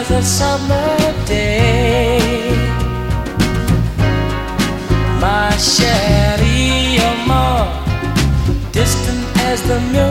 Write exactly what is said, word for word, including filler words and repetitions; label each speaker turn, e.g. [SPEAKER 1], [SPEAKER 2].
[SPEAKER 1] the summer day. My chérie, you're more distant as the moon.